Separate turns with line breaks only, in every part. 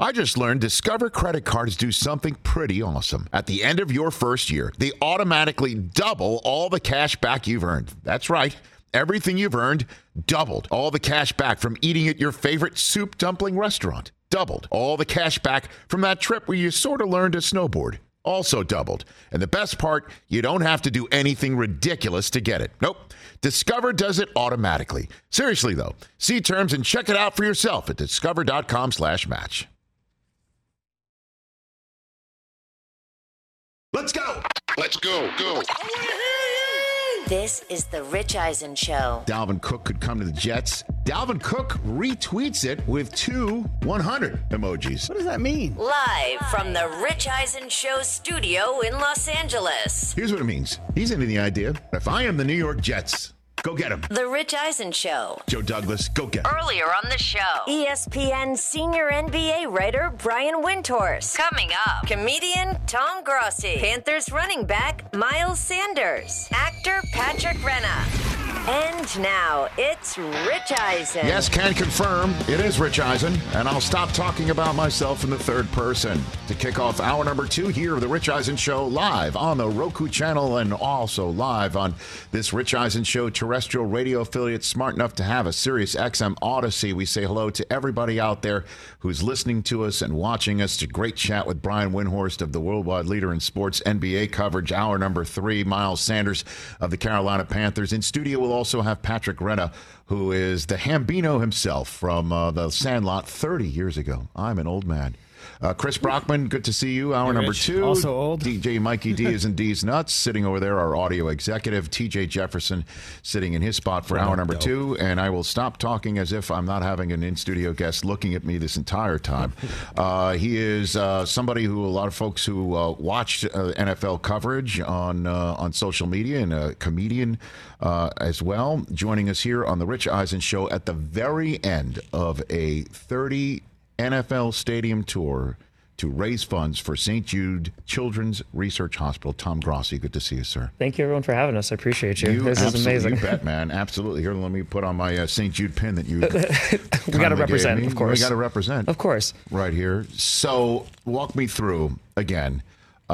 I just learned Discover credit cards do something pretty awesome. At the end of your first year, they automatically double all the cash back you've earned. That's right. Everything you've earned doubled. All the cash back from eating at your favorite soup dumpling restaurant. Doubled. All the cash back from that trip where you sort of learned to snowboard. Also doubled. And the best part, you don't have to do anything ridiculous to get it. Nope. Discover does it automatically. Seriously, though, see terms and check it out for yourself at discover.com/match. Let's go.
Let's go. Go.
This is the Rich Eisen Show.
Dalvin Cook could come to the Jets. Dalvin Cook retweets it with 2 100 emojis.
What does that mean?
Live from the Rich Eisen Show studio in Los Angeles.
Here's what it means. He's into the idea. If I am the New York Jets, go get him.
The Rich Eisen Show.
Joe Douglas, go get him.
Earlier on the show, ESPN senior NBA writer Brian Windhorst. Coming up, comedian Tom Grossi. Panthers running back Miles Sanders. Actor Patrick Renna. And now, it's Rich Eisen.
Yes, can confirm it is Rich Eisen, and I'll stop talking about myself in the third person to kick off hour number 2 here of the Rich Eisen Show, live on the Roku channel and also live on this Rich Eisen Show terrestrial radio affiliate smart enough to have a Sirius XM Odyssey. We say hello to everybody out there who's listening to us and watching us. It's a great chat with Brian Windhorst of the worldwide leader in sports NBA coverage, hour number 3. Miles Sanders of the Carolina Panthers. In studio, we'll also have Patrick Renna, who is the Hambino himself from the Sandlot 30 years ago. I'm an old man. Chris Brockman, good to see you. Hour number 2.
Also old.
DJ Mikey D is in D's Nuts. Sitting over there, our audio executive, TJ Jefferson, sitting in his spot for hour number 2. And I will stop talking as if I'm not having an in-studio guest looking at me this entire time. He is somebody who a lot of folks who watched NFL coverage on social media, and a comedian as well, joining us here on the Rich Eisen Show at the very end of a 30 NFL stadium tour to raise funds for St. Jude Children's Research Hospital. Tom Grossi, good to see you, sir.
Thank you, everyone, for having us. I appreciate you. This is amazing.
You bet, man. Absolutely. Here, let me put on my St. Jude pin that you
we got to represent, of course.
We got to represent.
Of course.
Right here. So walk me through, again,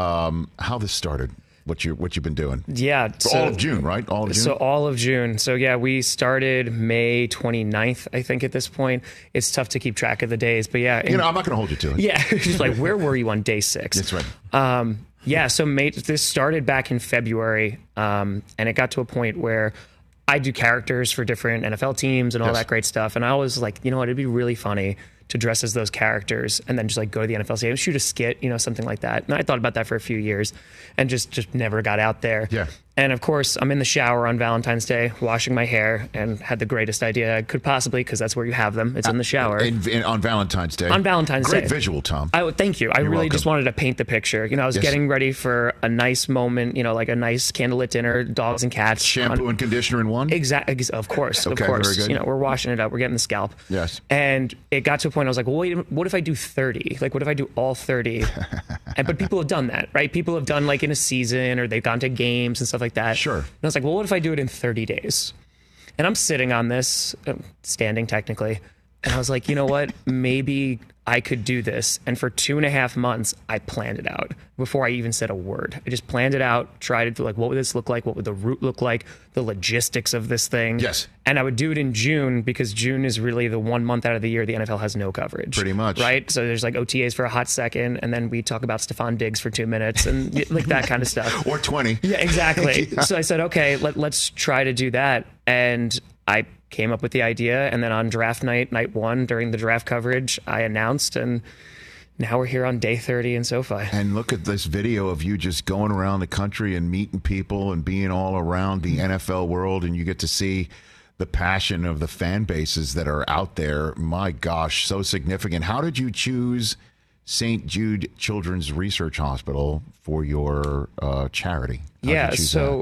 how this started. What you've been doing?
Yeah.
All of June, right? All of June?
So all of June. So yeah, we started May 29th, I think, at this point. It's tough to keep track of the days, but yeah.
I'm not going to hold you to it.
Yeah. Just like, where were you on day 6?
That's right.
Yeah, so this started back in February, and it got to a point where I do characters for different NFL teams and all that great stuff. And I was like, you know what, it'd be really funny to dress as those characters and then just like go to the NFL stadium, shoot a skit, something like that. And I thought about that for a few years and just never got out there.
Yeah.
And of course, I'm in the shower on Valentine's Day, washing my hair, and had the greatest idea I could possibly, because that's where you have them. It's in the shower.
On Valentine's Day.
On Valentine's Day.
Great visual, Tom.
Thank you. I really
welcome.
just wanted to paint the picture. I was getting ready for a nice moment, like a nice candlelit dinner, dogs and cats.
Shampoo and conditioner in one?
Exactly. Of course.
Okay,
of course.
very good.
We're washing it up. We're getting the scalp.
Yes.
And it got to a point I was like, well, wait, what if I do 30? Like, what if I do all 30? But people have done that, right? People have done like in a season, or they've gone to games and stuff like that.
Sure.
And I was like, well, what if I do it in 30 days? And I'm sitting on this, standing technically. And I was like, you know what? Maybe I could do this. And for 2.5 months, I planned it out before I even said a word. I just planned it out, tried to do like, what would this look like? What would the route look like? The logistics of this thing.
Yes.
And I would do it in June, because June is really the 1 month out of the year the NFL has no coverage.
Pretty much.
Right? So there's like OTAs for a hot second, and then we talk about Stephon Diggs for 2 minutes and like that kind of stuff.
Or 20.
Yeah, exactly.
Yeah.
So I said, okay, let's try to do that. And I came up with the idea, and then on draft night 1, during the draft coverage, I announced, and now we're here on day 30 in SoFi.
And look at this video of you just going around the country and meeting people and being all around the NFL world, and you get to see the passion of the fan bases that are out there. My gosh, so significant. How did you choose St. Jude Children's Research Hospital for your charity?
Yeah, so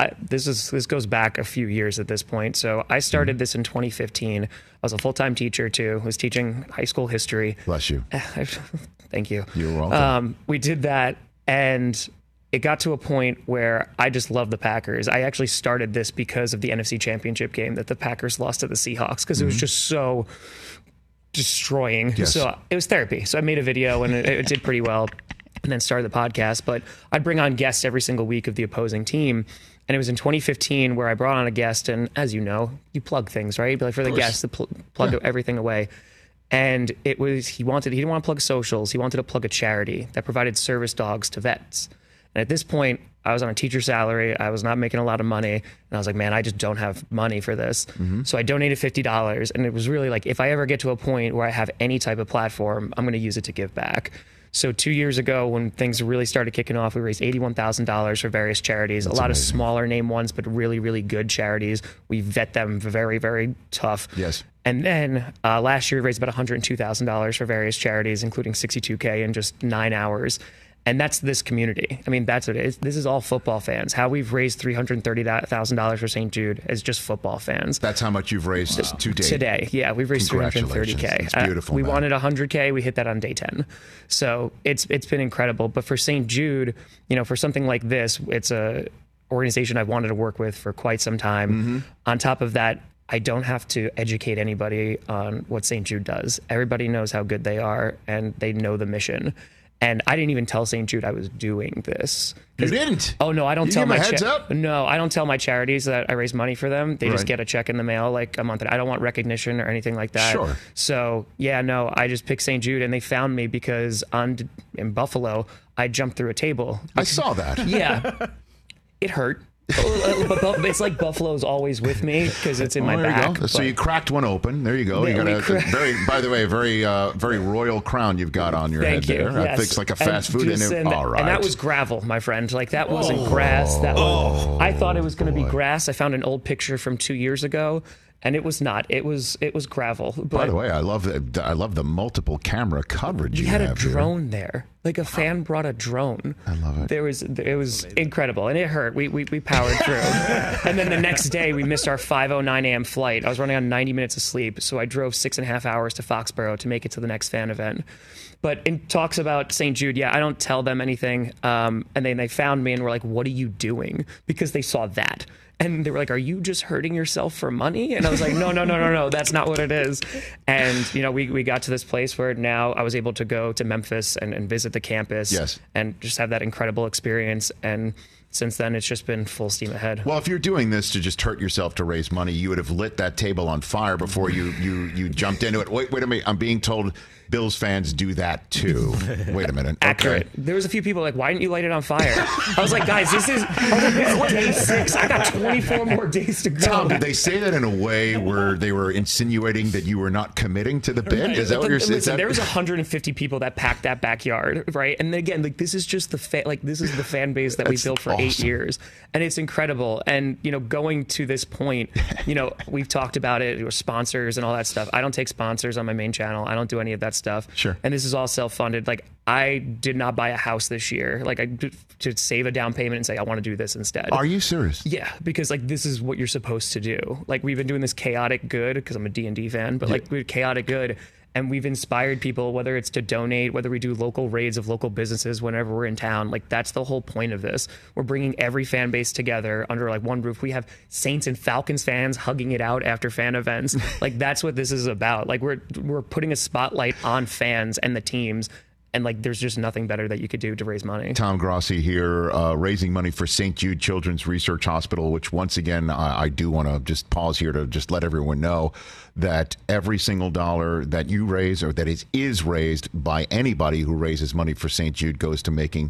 this goes back a few years at this point. So I started this in 2015. I was a full-time teacher too. I was teaching high school history.
Bless you.
Thank you.
You're welcome.
We did that, and it got to a point where I just love the Packers. I actually started this because of the NFC Championship game that the Packers lost to the Seahawks, because it was just so destroying.
Yes.
So it was therapy. So I made a video and it did pretty well, and then started the podcast. But I'd bring on guests every single week of the opposing team. And it was in 2015 where I brought on a guest, and as you know, you plug things, right? But like for the guest to plug everything away. And it was, he didn't want to plug socials. He wanted to plug a charity that provided service dogs to vets. And at this point, I was on a teacher salary. I was not making a lot of money. And I was like, man, I just don't have money for this. So I donated $50. And it was really like, if I ever get to a point where I have any type of platform, I'm going to use it to give back. So 2 years ago, when things really started kicking off, we raised $81,000 for various charities.
That's
a lot
amazing.
of smaller name ones, but really, really good charities. We vet them very, very tough.
Yes.
And then last year, we raised about $102,000 for various charities, including $62K in just 9 hours. And that's this community. I mean, that's what it is. This is all football fans. How we've raised $330,000 for St. Jude is just football fans.
That's how much you've raised to date.
Today, yeah, we've raised $330K.
It's beautiful.
We
man.
wanted $100K. We hit that on day 10. So it's been incredible. But for St. Jude, you know, for something like this, it's a organization I've wanted to work with for quite some time. On top of that, I don't have to educate anybody on what St. Jude does. Everybody knows how good they are, and they know the mission. And I didn't even tell St. Jude I was doing this.
You didn't?
Oh no, I don't
You
tell
give 'em
my
a heads up?
No, I don't tell my charities that I raise money for them. They just
Right.
get a check in the mail like a month. I don't want recognition or anything like that.
Sure.
So yeah, no, I just picked St. Jude, and they found me because in Buffalo, I jumped through a table.
I saw that.
Yeah, it hurt. But it's like Buffalo's always with me because it's in my
there
back.
you go. So
but-
you cracked one open. There you go.
Yeah,
You
we
got a very, by the way, very royal crown you've got on your
Thank
head
you.
there. I
Yes.
think it's like a fast food. All right.
And that was gravel, my friend. Like that wasn't grass. That was. I thought it was going to be grass. I found an old picture from 2 years ago, and it was not. It was gravel. But
By the way, I love the multiple camera coverage.
we
you
had a
have here.
drone there. Like a fan brought a drone.
I love it.
It was incredible, and it hurt. We powered through, and then the next day we missed our 5:09 a.m. flight. I was running on 90 minutes of sleep, so I drove 6.5 hours to Foxborough to make it to the next fan event. But in talks about St. Jude, yeah, I don't tell them anything. And then they found me and were like, "What are you doing?" Because they saw that. And they were like, "Are you just hurting yourself for money?" And I was like, no, that's not what it is. And, you know, we got to this place where now I was able to go to Memphis and visit the campus.
Yes.
And just have that incredible experience. And since then, it's just been full steam ahead.
Well, if you're doing this to just hurt yourself to raise money, you would have lit that table on fire before you jumped into it. Wait a minute. I'm being told Bills fans do that too. Wait a minute.
Accurate.
Okay.
There was a few people like, "Why didn't you light it on fire?" I was like, "Guys, this is day 6. I got 24 more days to go."
Tom, did they say that in a way where they were insinuating that you were not committing to the bid? Is that what you're saying?
Listen, there was 150 people that packed that backyard, right? And again, like this is just this is the fan base that we built for 8 years, and it's incredible. And you know, going to this point, you know, we've talked about it. There were sponsors and all that stuff. I don't take sponsors on my main channel. I don't do any of that stuff.
Sure.
And this is all self-funded. Like I did not buy a house this year. Like I did to save a down payment and say I want to do this instead.
Are you serious?
Yeah, because like this is what you're supposed to do. Like we've been doing this chaotic good because I'm a D&D fan, but like we're chaotic good, and we've inspired people, whether it's to donate, whether we do local raids of local businesses whenever we're in town. Like that's the whole point of this. We're bringing every fan base together under like one roof. We have Saints and Falcons fans hugging it out after fan events. Like that's what this is about. Like we're putting a spotlight on fans and the teams. And like, there's just nothing better that you could do to raise money.
Tom Grossi here, raising money for St. Jude Children's Research Hospital, which once again, I do want to just pause here to just let everyone know that every single dollar that you raise or that is raised by anybody who raises money for St. Jude goes to making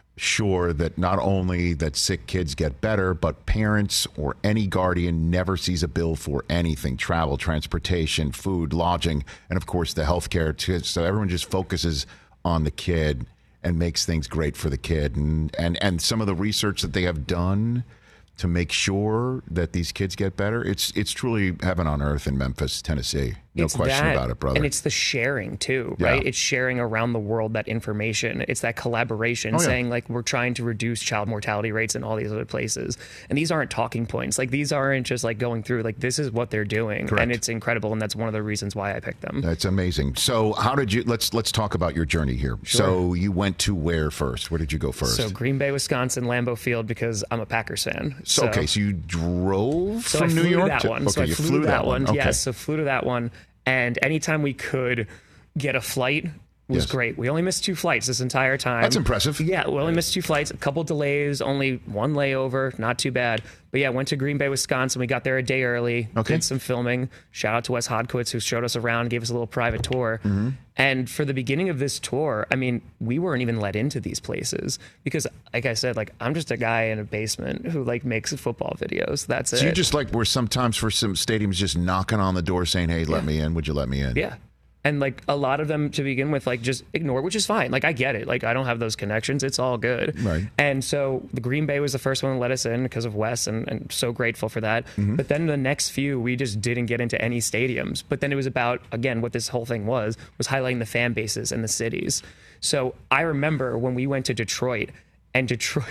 sure that not only that sick kids get better, but parents or any guardian never sees a bill for anything: travel, transportation, food, lodging, and of course the health care. So everyone just focuses on the kid and makes things great for the kid. And some of the research that they have done to make sure that these kids get better, it's truly heaven on earth in Memphis, Tennessee. No question about it, brother.
And it's the sharing too, right? It's sharing around the world that information. It's that collaboration, saying like we're trying to reduce child mortality rates in all these other places. And these aren't talking points. Like these aren't just like going through, like this is what they're doing.
Correct.
And it's incredible. And that's one of the reasons why I picked them.
That's amazing. So how did you, let's talk about your journey here.
Sure.
So you went to where first? Where did you go first?
So Green Bay, Wisconsin, Lambeau Field, because I'm a Packers fan.
Okay, so you drove
So
from
I
New
flew
York?
to that one.
Okay,
so I
you
flew to that one.
Okay.
Yes, so flew to that one. And anytime we could get a flight was great. We only missed 2 flights this entire time.
That's impressive.
Yeah, we only missed 2 flights, a couple delays, only 1 layover, not too bad. But yeah, went to Green Bay, Wisconsin. We got there a day early, did some filming. Shout out to Wes Hodkowitz, who showed us around, gave us a little private tour. And for the beginning of this tour, I mean, we weren't even let into these places because, like I said, like I'm just a guy in a basement who like makes football videos. That's it.
So you just like were sometimes for some stadiums just knocking on the door saying, hey, let me in. Would you let me in?
Yeah. And like a lot of them to begin with, like just ignore, which is fine. Like I get it. Like I don't have those connections. It's all good.
Right.
And so the Green Bay was the first one to let us in because of Wes, and so grateful for that. But then the next few, we just didn't get into any stadiums. But then it was about, again, what this whole thing was highlighting the fan bases and the cities. So I remember when we went to Detroit, and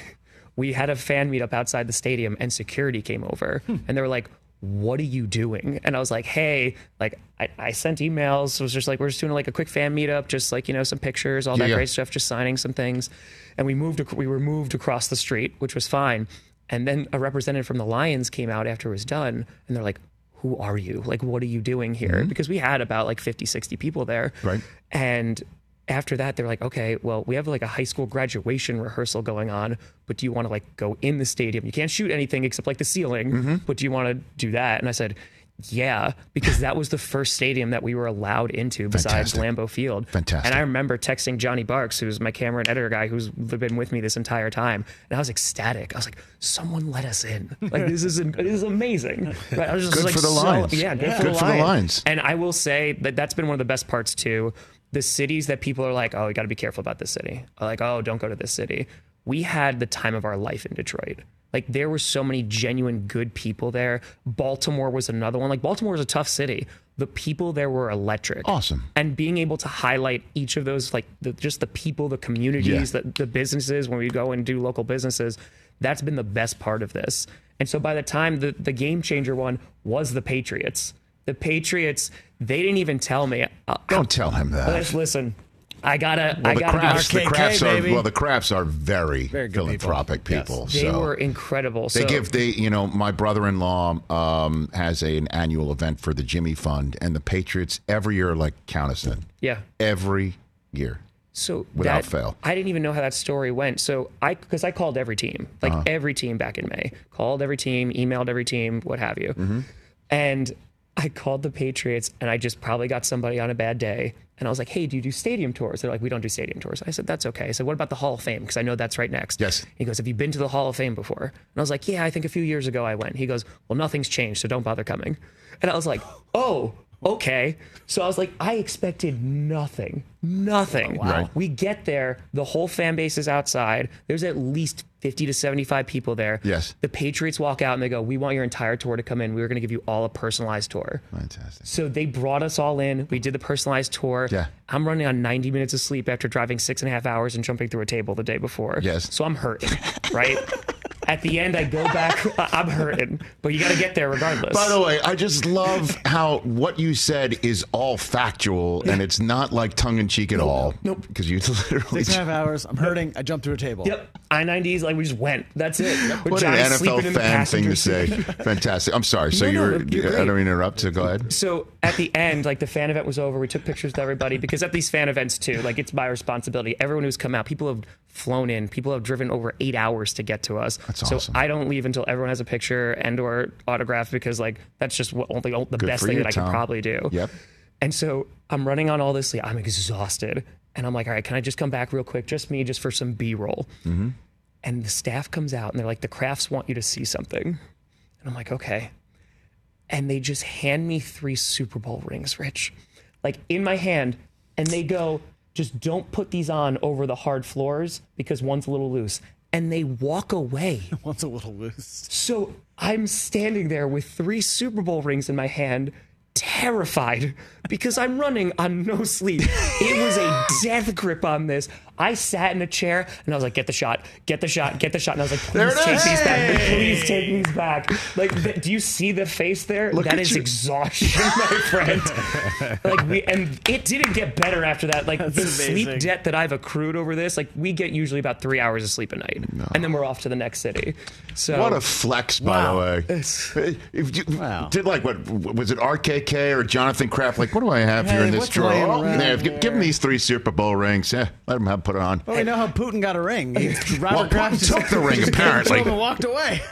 we had a fan meetup outside the stadium, and security came over, and they were like, what are you doing? And I was like, hey, like I sent emails. It was just like, we're just doing like a quick fan meetup, just like, you know, some pictures, all that great stuff, just signing some things. And we were moved across the street, which was fine. And then a representative from the Lions came out after it was done, and they're like, who are you? Like, what are you doing here? Because we had about like 50, 60 people there. Right. And after that, they're like, okay, well, we have like a high school graduation rehearsal going on, but do you want to like go in the stadium? You can't shoot anything except like the ceiling, but do you want to do that? And I said, yeah, because that was the first stadium that we were allowed into besides Lambeau Field.
Fantastic.
And I remember texting Johnny Barks, who's my camera and editor guy, who's been with me this entire time. And I was ecstatic. I was like, someone let us in. Like, this is amazing. Right? I was just
good
like,
for the Lions.
Yeah, good for the Lions. And I will say that that's been one of the best parts too. The cities that people are like, oh, you got to be careful about this city. Or like, oh, don't go to this city. We had the time of our life in Detroit. Like there were so many genuine good people there. Baltimore was another one. Like Baltimore was a tough city. The people there were electric.
Awesome.
And being able to highlight each of those, like just the people, the communities, the businesses, when we go and do local businesses, that's been the best part of this. And so by the time the game changer one was the Patriots. The Patriots, they didn't even tell me.
Don't tell him that.
Listen, I gotta
the
RKK,
Krafts are very philanthropic people.
Yes. They were incredible.
My brother-in-law has an annual event for the Jimmy Fund, and the Patriots every year like count us in.
Yeah.
Every year.
So
without fail.
I didn't even know how that story went. So because I called every team, every team back in May, called every team, emailed every team, what have you. And I called the Patriots, and I just probably got somebody on a bad day. And I was like, hey, do you do stadium tours? They're like, we don't do stadium tours. I said, that's okay. I said, what about the Hall of Fame? Because I know that's right next.
Yes.
He goes, have you been to the Hall of Fame before? And I was like, yeah, I think a few years ago I went. He goes, well, nothing's changed, so don't bother coming. And I was like, oh, okay. So I was like, I expected nothing. Nothing.
Oh, wow. Right.
We get there, the whole fan base is outside. There's at least 50 to 75 people there.
Yes.
The Patriots walk out and they go, we want your entire tour to come in. We were going to give you all a personalized tour.
Fantastic.
So they brought us all in. We did the personalized tour.
Yeah.
I'm running on 90 minutes of sleep after driving 6.5 hours and jumping through a table the day before.
Yes.
So I'm hurting, right? At the end, I go back. I'm hurting, but you got to get there regardless.
By the way, I just love how what you said is all factual, and it's not like tongue-in-cheek at all.
Nope.
Because you literally...
6.5 hours, I'm hurting, I jumped through a table.
Yep. I-90s, like we just went. That's it.
What an NFL fan thing to say. Fantastic. I'm sorry. So I don't mean to interrupt, so go ahead.
So at the end, like the fan event was over. We took pictures with everybody because at these fan events too, like it's my responsibility. Everyone who's come out, people have flown in, people have driven over 8 hours to get to us.
That's
so
awesome.
I don't leave until everyone has a picture and or autograph because like that's just the best thing that I can probably do.
Yep.
And so I'm running on all this sleep. I'm exhausted. And I'm like, all right, can I just come back real quick? Just me, just for some B-roll.
Mm-hmm.
And the staff comes out and they're like, the Krafts want you to see something. And I'm like, okay. And they just hand me 3 Super Bowl rings, Rich, like in my hand. And they go, just don't put these on over the hard floors because one's a little loose. And they walk away.
One's a little loose.
So I'm standing there with 3 Super Bowl rings in my hand, terrified because I'm running on no sleep. It was a death grip on this. I sat in a chair and I was like, get the shot, get the shot, get the shot. And I was like, please take these back. Please take these back. Like, do you see the face there? That is exhaustion, my friend. And it didn't get better after that. Like the sleep debt that I've accrued over this, like we get usually about 3 hours of sleep a night. And then we're off to the next city. So
what a flex, by the way. Did what was it RKK AK or Jonathan Kraft, like, what do I have here in this
what's
drawer?
laying
Oh,
around
yeah,
here?
give him these 3 Super Bowl rings. Yeah, let him put it on.
Well, we know how Putin got a ring. Robert
Putin
Kraft
took the ring, apparently.
and walked away.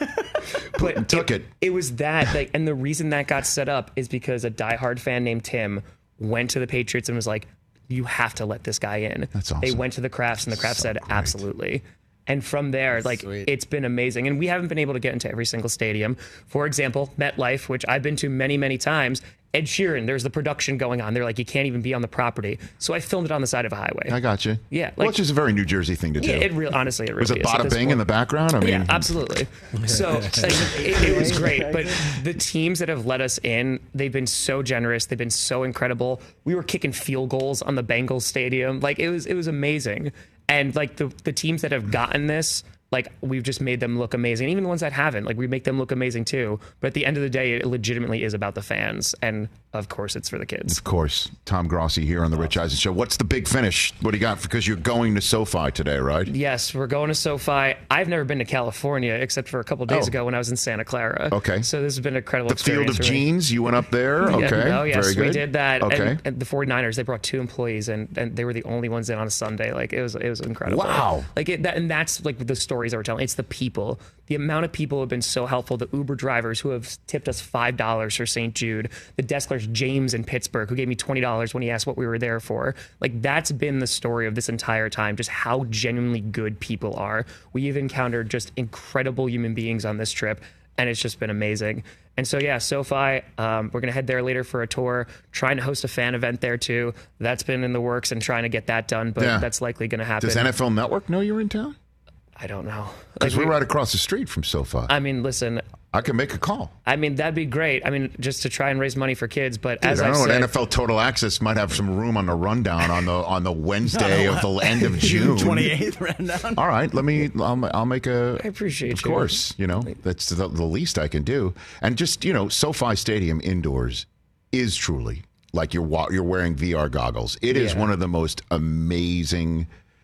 But
took it.
It was that, like, and the reason that got set up is because a diehard fan named Tim went to the Patriots and was like, "You have to let this guy in."
That's awesome.
They went to the Krafts, and the Krafts said,
great.
"Absolutely." And from there, like,
Sweet.
it's been amazing. And we haven't been able to get into every single stadium. For example, MetLife, which I've been to many, many times. Ed Sheeran, there's the production going on. They're like, you can't even be on the property. So I filmed it on the side of a highway.
I got you.
Yeah,
Well,
like-
it's just a very New Jersey thing to do.
Yeah, honestly, it really
Was it
is at
bada
this
bing
point.
in the background? I mean,
Yeah, absolutely. So it was great. But the teams that have let us in, they've been so generous. They've been so incredible. We were kicking field goals on the Bengals stadium. Like, it was amazing. And like the teams that have gotten this, like, we've just made them look amazing. Even the ones that haven't, like, we make them look amazing too. But at the end of the day, it legitimately is about the fans. And of course, it's for the kids.
Of course, Tom Grossi here on the Rich Eisen Show. What's the big finish? What do you got? Because you're going to SoFi today, right?
Yes, we're going to SoFi. I've never been to California except for a couple days ago when I was in Santa Clara.
Okay.
So this has been an incredible
The Field
experience
of
for me.
Jeans, you went up there? Okay,
Yeah, oh, yes,
very good.
we did that.
Okay.
And the 49ers, they brought 2 employees, and they were the only ones in on a Sunday. Like, it was incredible.
Wow.
Like, and that's like the stories that we're telling. It's the people. The amount of people who have been so helpful. The Uber drivers who have tipped us $5 for St. Jude. The desk clerks, James in Pittsburgh, who gave me $20 when he asked what we were there for. Like, that's been the story of this entire time, just how genuinely good people are. We've encountered just incredible human beings on this trip, and it's just been amazing. And so, yeah, SoFi, we're going to head there later for a tour, trying to host a fan event there too. That's been in the works and trying to get that done, but that's likely going to happen.
Does NFL Network know you're in town?
I don't know.
Because we're right across the street from SoFi.
I mean, listen,
I can make a call.
I mean, that'd be great. I mean, just to try and raise money for kids. But
Dude,
as
I
I
don't know.
said,
NFL Total Access might have some room on the rundown on the Wednesday of the end of June.
28th rundown.
All right, I'll make a.
I appreciate
Of
you.
course, that's the least I can do. And just SoFi Stadium indoors is truly like you're wearing VR goggles. It is one of the most amazing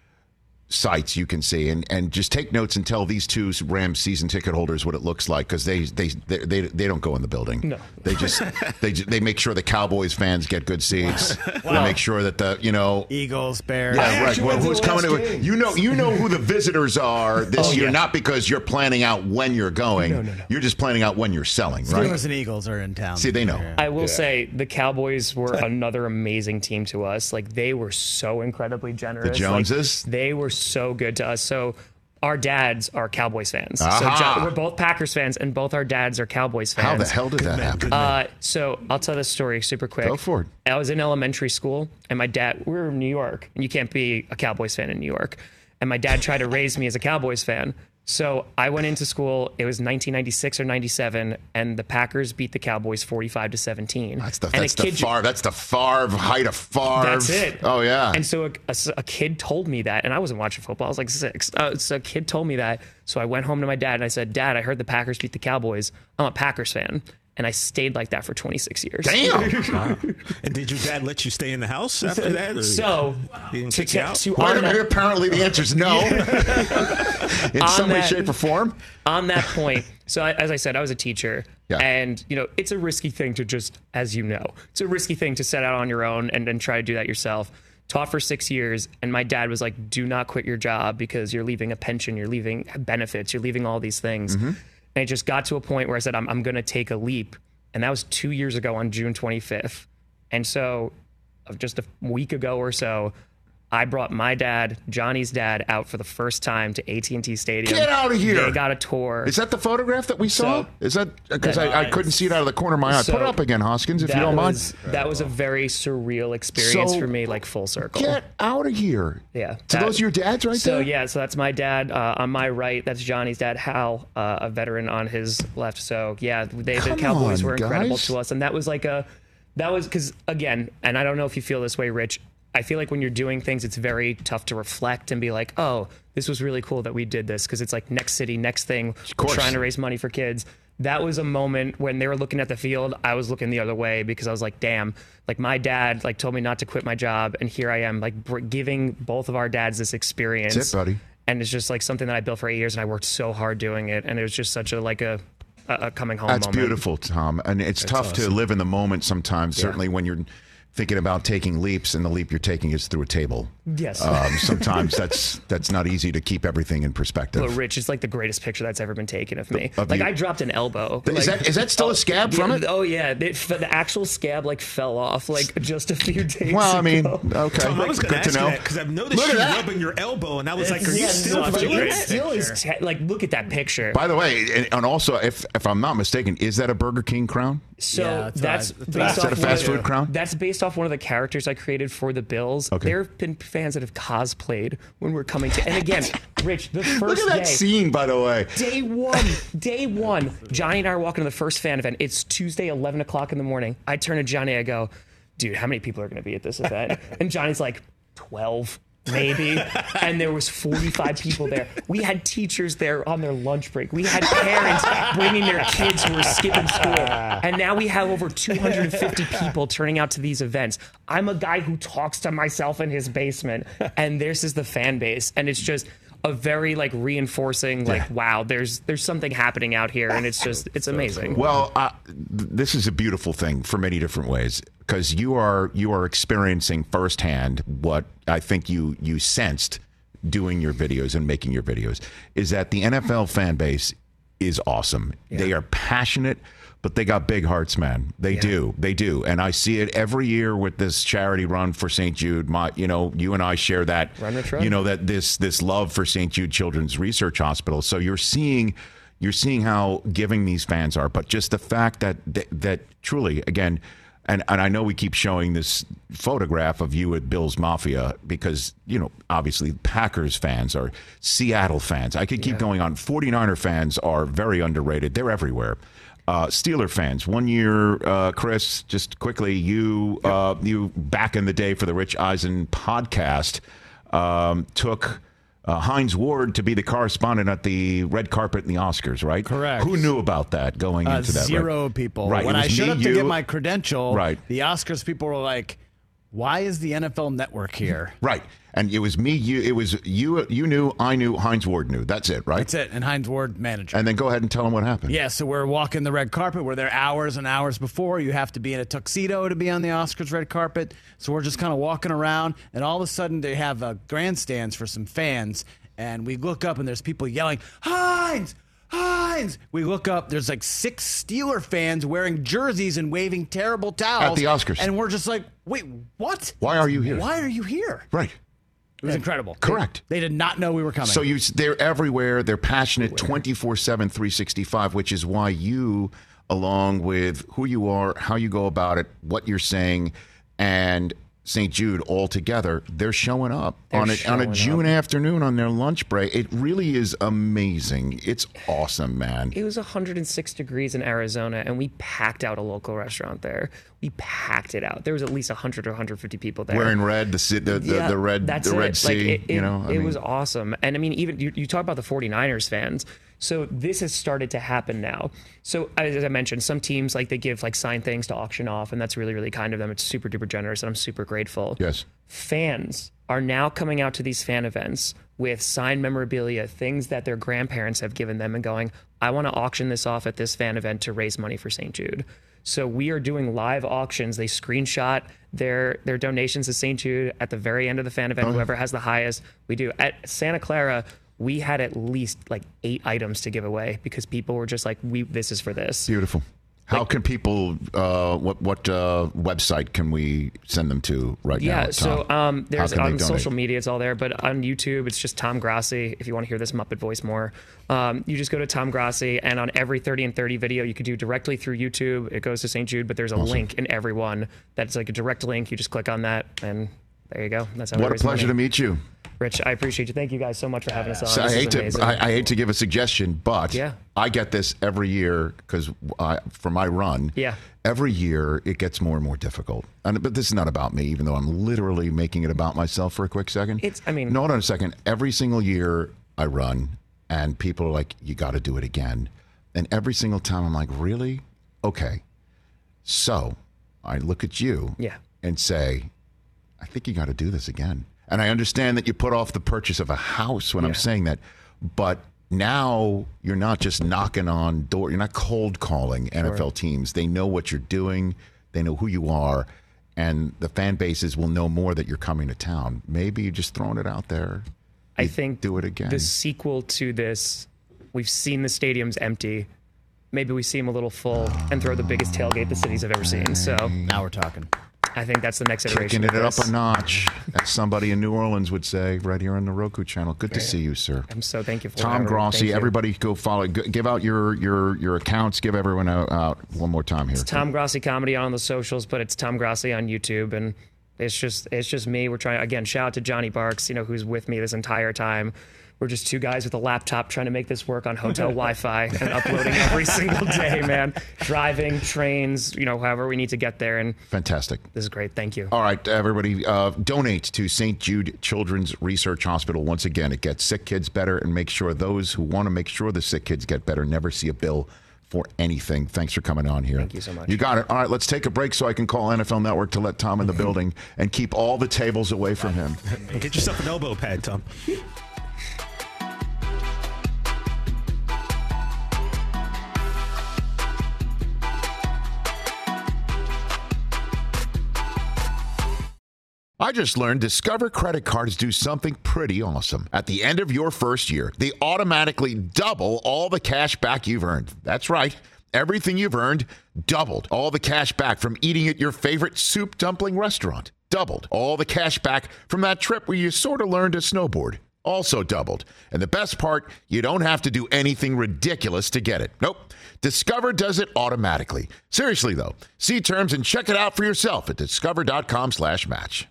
sights you can see, and just take notes and tell these 2 Rams season ticket holders what it looks like, because they don't go in the building.
No,
they make sure the Cowboys fans get good seats. They make sure that the
Eagles, Bears.
yeah, right.
actually
Well,
went to
who's
the
coming
last
to
game.
you know who the visitors are this year, not because you're planning out when you're going.
No.
You're just planning out when you're selling, right?
Steelers and Eagles are in town.
See, they know.
I will say the Cowboys were another amazing team to us. Like, they were so incredibly generous.
The Joneses?
Like, they were so good to us. So our dads are Cowboys fans.
Aha.
So we're both Packers fans, and both our dads are Cowboys fans.
How the hell did that happen?
So I'll tell this story super quick.
Go for it.
I was in elementary school, and my dad, we were in New York, and you can't be a Cowboys fan in New York. And my dad tried to raise me as a Cowboys fan. So I went into school, it was 1996 or 97, and the Packers beat the Cowboys 45-17.
That's the Favre height of Favre.
That's it.
Oh yeah.
And so a kid told me that, and I wasn't watching football. I was like 6. So a kid told me that. So I went home to my dad and I said, "Dad, I heard the Packers beat the Cowboys. I'm a Packers fan." And I stayed like that for 26 years.
Damn.
And did your dad let you stay in the house after that? Or
So
he didn't
to,
kick you out?
to
Wait a
on
minute.
that,
Apparently, the answer is no. In some way,
that-
shape, or form.
on that point, so as I said, I was a teacher,
Yeah.
and it's a risky thing to just, as you know, it's a risky thing to set out on your own and try to do that yourself. Taught for 6 years, and my dad was like, "Do not quit your job because you're leaving a pension, you're leaving benefits, you're leaving all these things." And it just got to a point where I said, I'm going to take a leap. And that was 2 years ago on June 25th. And so just a week ago or so, I brought my dad, Johnny's dad, out for the first time to AT&T Stadium.
Get out of here.
They got a tour.
Is that the photograph that we saw?
So-
Is that because I couldn't see it out of the corner of my eye?
So
Put it up again, Hoskins, if you don't mind.
That was a very surreal experience
So,
for me, like full circle.
Get out of here.
Yeah.
So those are your dads right
So
there?
yeah, so that's my dad. On my right, that's Johnny's dad, Hal, a veteran on his left. So yeah, the
Come
Cowboys
on,
were incredible
guys.
to us, and that was because again, and I don't know if you feel this way, Rich. I feel like when you're doing things, it's very tough to reflect and be like, "Oh, this was really cool that we did this," because it's like next city, next thing. We're
course.
trying to raise money for kids. That was a moment when they were looking at the field. I was looking the other way because I was like, "Damn!" Like my dad, like told me not to quit my job, and here I am, like giving both of our dads this experience.
That's it, buddy.
And it's just like something that I built for 8 years, and I worked so hard doing it, and it was just such a a coming home
That's
moment.
beautiful, Tom. And it's tough to live in the moment sometimes, certainly when you're thinking about taking leaps and the leap you're taking is through a table.
Yes.
Sometimes that's not easy to keep everything in perspective.
But Rich, it's like the greatest picture that's ever been taken of me.
Of
Like
you?
I dropped an elbow.
Is that still a scab from it?
Oh yeah, the actual scab like fell off like just a few days
Well, I mean,
ago.
okay.
Tom, I was going to
Good
ask
to
you
know.
that because I've noticed
Look at
you
that.
rubbing your elbow, and I was like, "Are you
Yeah,
still
no,
doing
it
it?"
still is like look at that picture.
By the way, and also, if I'm not mistaken, is that a Burger King crown?
So
Yeah,
that's
that's
based
right.
Is that a
off
fast
one
food crown?
That's based off one of the characters I created for the Bills.
Okay.
There have been fans that have cosplayed when we're coming to. And again, Rich, the first
Look at that
day,
scene, by the way.
Day one, Johnny and I are walking to the first fan event. It's Tuesday, 11 o'clock in the morning. I turn to Johnny, I go, dude, how many people are going to be at this event? And Johnny's like, 12. Maybe. And there was 45 people there. We had teachers there on their lunch break. We had parents bringing their kids who were skipping school. And now we have over 250 people turning out to these events. I'm a guy who talks to myself in his basement, and this is the fan base. And it's just a very like reinforcing, like, wow, there's something happening out here, and it's amazing.
Well, this is a beautiful thing for many different ways because you are experiencing firsthand what I think you sensed doing your videos and making your videos is that the NFL fan base is awesome. Yeah. They are passionate, but they got big hearts, man. They do. And I see it every year with this charity run for St. Jude. You and I share that, that this love for St. Jude Children's Research Hospital. So you're seeing how giving these fans are, but just the fact that truly, again, and I know we keep showing this photograph of you at Bills Mafia because, obviously Packers fans are Seattle fans. I could keep going on. 49er fans are very underrated. They're everywhere. Steeler fans. 1 year, Chris, just quickly, you back in the day for the Rich Eisen podcast took Hines Ward to be the correspondent at the red carpet in the Oscars, right?
Correct.
Who knew about that going into that?
Zero people.
Right.
When
It
I
was
showed
me,
up to
you-
get my credential,
Right.
the Oscars people were like, why is the NFL Network here?
Right. And it was me, you knew, I knew, Hines Ward knew. That's it, right?
That's it. And Hines Ward, manager.
And then go ahead and tell them what happened.
Yeah, so we're walking the red carpet. We're there hours and hours before. You have to be in a tuxedo to be on the Oscars red carpet. So we're just kind of walking around, and all of a sudden they have grandstands for some fans, and we look up, and there's people yelling, Hines! Hines! We look up, there's like 6 Steeler fans wearing jerseys and waving terrible towels.
At the Oscars.
And we're just like, wait, what?
Why are you here?
Why are you here?
Right.
It was incredible.
Correct.
They did not know we were coming.
So they're everywhere. They're passionate 24/7, 365, which is why you, along with who you are, how you go about it, what you're saying, and St. Jude all together, they're showing up on a June afternoon on their lunch break. It really is amazing. It's awesome, man.
It was 106 degrees in Arizona, and we packed out a local restaurant there. We packed it out. There was at least 100 or 150 people there.
Wearing red, the Red Sea.
It was awesome. And I mean, even you talk about the 49ers fans. So this has started to happen now. So as I mentioned, some teams they give signed things to auction off, and that's really, really kind of them. It's super duper generous, and I'm super grateful.
Yes.
Fans are now coming out to these fan events with signed memorabilia, things that their grandparents have given them, and going, I want to auction this off at this fan event to raise money for St. Jude. So we are doing live auctions. They screenshot their donations to St. Jude at the very end of the fan event. Whoever has the highest, we do. At Santa Clara, we had at least 8 items to give away because people were just like, this is for this.
Beautiful. How can people, what website can we send them to right now?
Yeah, so there's on social
donate?
media, it's all there, but on YouTube, it's just Tom Grassi. If you want to hear this Muppet voice more, you just go to Tom Grassi, and on every 30 and 30 video, you could do directly through YouTube. It goes to St. Jude, but there's a link in every one that's like a direct link. You just click on that, and there you go. That's how.
What a pleasure to meet you.
Rich, I appreciate you. Thank you guys so much for having us on.
So I hate to give a suggestion, but I get this every year because for my run, every year it gets more and more difficult. But this is not about me, even though I'm literally making it about myself for a quick second. No, hold on a second. Every single year I run, and people are like, "You got to do it again," and every single time I'm like, "Really? Okay." So I look at you, and say, "I think you got to do this again." And I understand that you put off the purchase of a house when I'm saying that, but now you're not just knocking on door. You're not cold calling NFL teams. They know what you're doing. They know who you are. And the fan bases will know more that you're coming to town. Maybe you're just throwing it out there.
I think
do it again.
The sequel to this, we've seen the stadiums empty. Maybe we see them a little full and throw the biggest tailgate the cities have ever seen. So
Now we're talking.
I think that's the next iteration.
Kicking it
of
up
this.
a notch, as somebody in New Orleans would say, right here on the Roku channel. Good to see you, sir.
I'm so thankful for
Tom
having me.
Grossi.
Thank you.
Everybody go follow. Give out your accounts. Give everyone out one more time here.
It's Tom Grossi Comedy on the socials, but it's Tom Grossi on YouTube, and it's just me. We're trying, again, shout out to Johnny Barks, who's with me this entire time. We're just two guys with a laptop trying to make this work on hotel Wi-Fi and uploading every single day, man. Driving, trains, however we need to get there. And
Fantastic.
This is great. Thank you.
All right, everybody, donate to St. Jude Children's Research Hospital. Once again, it gets sick kids better, and make sure those who want to make sure the sick kids get better never see a bill for anything. Thanks for coming on here.
Thank you so much.
You got it. All right, let's take a break so I can call NFL Network to let Tom in the building and keep all the tables away from him.
Get yourself an elbow pad, Tom.
I just learned Discover credit cards do something pretty awesome. At the end of your first year, they automatically double all the cash back you've earned. That's right. Everything you've earned doubled. All the cash back from eating at your favorite soup dumpling restaurant. Doubled. All the cash back from that trip where you sort of learned to snowboard. Also doubled. And the best part, you don't have to do anything ridiculous to get it. Nope. Discover does it automatically. Seriously, though, see terms and check it out for yourself at discover.com/match.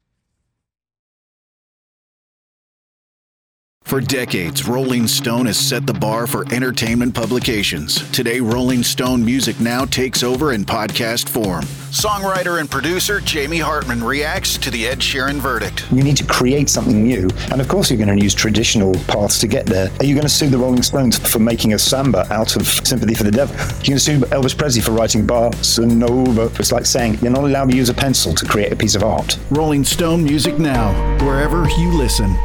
For decades, Rolling Stone has set the bar for entertainment publications. Today, Rolling Stone Music Now takes over in podcast form. Songwriter and producer Jamie Hartman reacts to the Ed Sheeran verdict.
You need to create something new. And of course, you're going to use traditional paths to get there. Are you going to sue the Rolling Stones for making a samba out of Sympathy for the Devil? You're going to sue Elvis Presley for writing Bossa Nova. It's like saying you're not allowed to use a pencil to create a piece of art.
Rolling Stone Music Now, wherever you listen.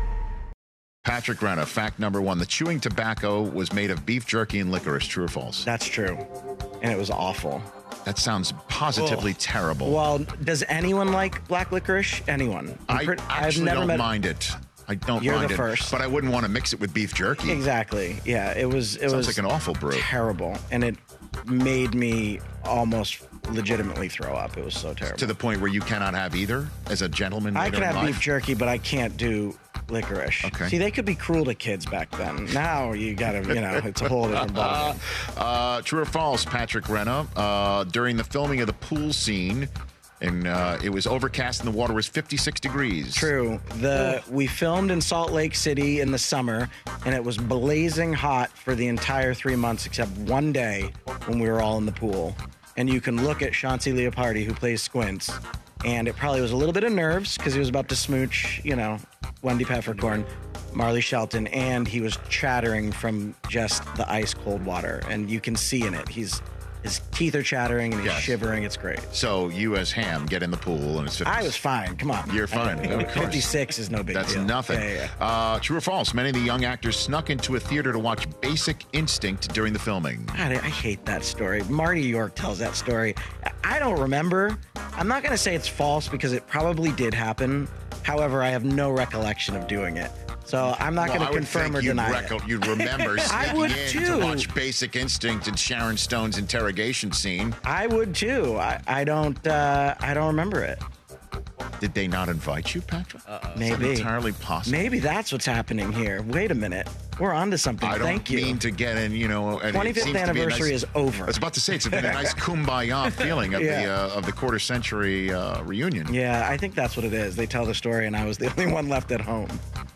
Patrick Renna, fact number one. The chewing tobacco was made of beef jerky and licorice. True or false?
That's true. And it was awful.
That sounds positively terrible.
Well, does anyone like black licorice? Anyone?
I actually don't mind it. I don't
You're
mind
the
it.
first.
But I wouldn't want to mix it with beef jerky.
Exactly. Yeah, it was
Sounds like an awful brew.
terrible. And it made me almost legitimately throw up. It was so terrible.
To the point where you cannot have either as a gentleman
I
later
can
in
have
life?
beef jerky, but I can't do licorice.
Okay.
See, they could be cruel to kids back then. Now you gotta, it's a whole different ballgame.
True or false, Patrick Renna, during the filming of the pool scene, and it was overcast and the water was 56 degrees.
True. We filmed in Salt Lake City in the summer, and it was blazing hot for the entire 3 months, except one day when we were all in the pool. And you can look at Chauncey Leopardi, who plays Squints, and it probably was a little bit of nerves because he was about to smooch, Wendy Peppercorn, Marley Shelton, and he was chattering from just the ice cold water, and you can see in it. His teeth are chattering and he's shivering. It's great.
So you as Ham get in the pool and it's 56.
I was fine. Come on.
You're fine. Of course.
56 is no big
That's
deal.
nothing.
Yeah.
True or false? Many of the young actors snuck into a theater to watch Basic Instinct during the filming.
God, I hate that story. Marty York tells that story. I don't remember. I'm not going to say it's false because it probably did happen. However, I have no recollection of doing it. So I'm not going to confirm or deny it.
You'd remember
I
sneaking
would
in
too.
to watch Basic Instinct and Sharon Stone's interrogation scene.
I would too. I don't remember it.
Did they not invite you, Patrick?
Maybe.
Is that entirely possible?
Maybe that's what's happening here. Wait a minute. We're onto something.
I don't
Thank you.
mean to get in, and
25th anniversary is over.
I was about to say it's been a nice kumbaya feeling of the quarter century reunion.
Yeah, I think that's what it is. They tell the story, and I was the only one left at home.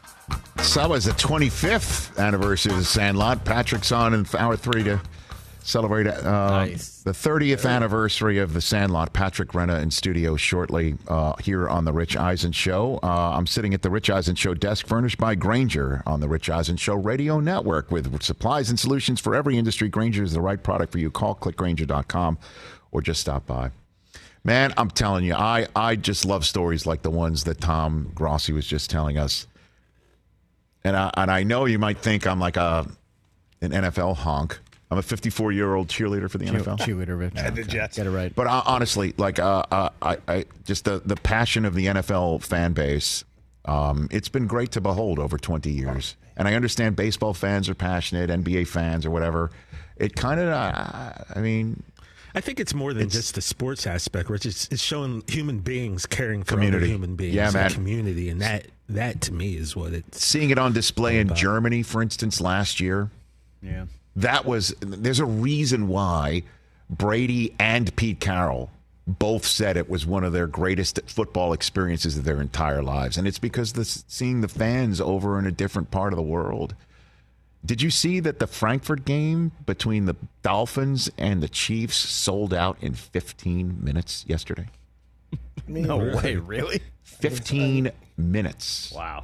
So was the 25th anniversary of the Sandlot. Patrick's on in hour 3 to celebrate the 30th anniversary of the Sandlot. Patrick Renna in studio shortly here on the Rich Eisen Show. I'm sitting at the Rich Eisen Show desk furnished by Grainger on the Rich Eisen Show radio network with supplies and solutions for every industry. Grainger is the right product for you. Call clickgrainger.com or just stop by. Man, I'm telling you, I just love stories like the ones that Tom Grossi was just telling us. And I know you might think I'm like an NFL honk. I'm a 54-year-old cheerleader for the NFL.
Cheerleader, Rich.
The Jets.
Get it right.
But honestly, like I just the passion of the NFL fan base, it's been great to behold over 20 years. And I understand baseball fans are passionate, NBA fans or whatever. It kind of, I mean,
I think it's more than just the sports aspect, Rich. It's showing human beings caring for
community.
other human beings,
man.
Community, and that to me is what it's.
Seeing it on display in Germany, for instance, last year.
Yeah.
There's a reason why Brady and Pete Carroll both said it was one of their greatest football experiences of their entire lives. And it's because seeing the fans over in a different part of the world. Did you see that the Frankfurt game between the Dolphins and the Chiefs sold out in 15 minutes yesterday?
No way, really?
15 minutes.
Wow.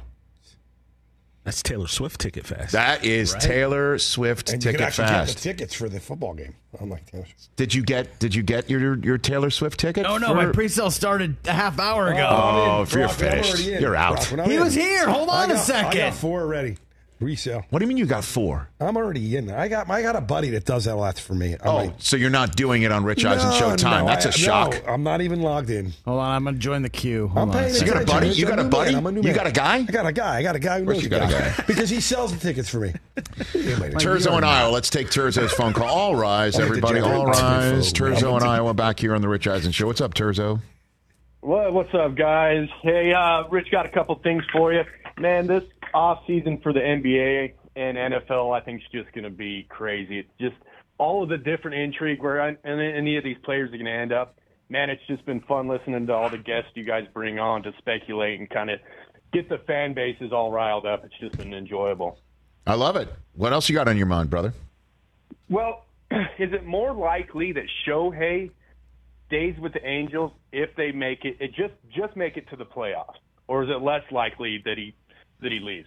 That's Taylor Swift ticket fast.
That is right? Taylor Swift
and
ticket
you can actually
fast.
get the tickets for the football game. Unlike Taylor Swift.
Did you get your Taylor Swift ticket?
Oh no, my pre-sale started a half hour ago.
Oh, if you're finished, you're out.
He was here. Hold on a second.
I got 4 already. Resale.
What do you mean you got 4?
I'm already in there. I got a buddy that does that. Well, that's for me.
So you're not doing it on Rich Eisen Showtime? That's a shock.
No, I'm not even logged in.
Hold on, I'm gonna join the queue.
I'm paying
you got a buddy? You got a buddy? You got a guy?
I got a guy who knows
you got a guy
because he sells the tickets for me.
Terzo in Iowa. Let's take Terzo's phone call. All rise, everybody. All rise. Terzo in Iowa back here on the Rich Eisen Show. What's up, Terzo?
What's up, guys? Hey, Rich, got a couple things for you. Man, this off season for the NBA and NFL, I think, is just going to be crazy. It's just all of the different intrigue where any of these players are going to end up. Man, it's just been fun listening to all the guests you guys bring on to speculate and kind of get the fan bases all riled up. It's just been enjoyable.
I love it. What else you got on your mind, brother?
Well, is it more likely that Shohei stays with the Angels if they make it just make it to the playoffs, or is it less likely that he leaves?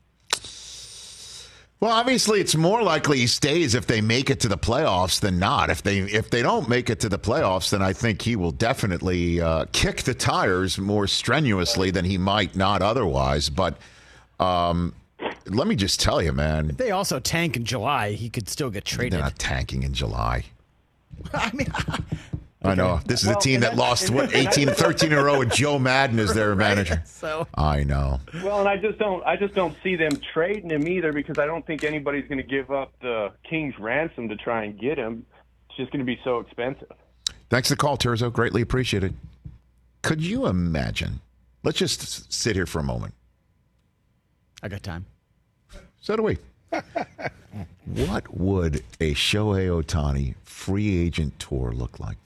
Well, obviously, it's more likely he stays if they make it to the playoffs than not. If they don't make it to the playoffs, then I think he will definitely kick the tires more strenuously than he might not otherwise. But let me just tell you, man.
If they also tank in July, he could still get traded.
They're not tanking in July.
I mean,
I know. This is a team that lost, 13 in a row with Joe Madden as their manager.
So
I know.
Well, and I just don't see them trading him either because I don't think anybody's going to give up the King's ransom to try and get him. It's just going to be so expensive.
Thanks for the call, Terzo. Greatly appreciated. Could you imagine? Let's just sit here for a moment.
I got time.
So do we. What would a Shohei Ohtani free agent tour look like?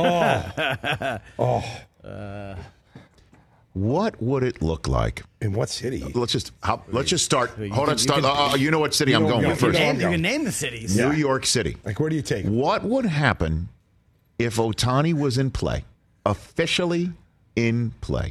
What would it look like?
In what city?
Let's just start. Hold on. Start. You know what city I'm going with first.
You can name the cities.
New York City.
Like, where do you take it?
What would happen if Ohtani was in play, officially in play?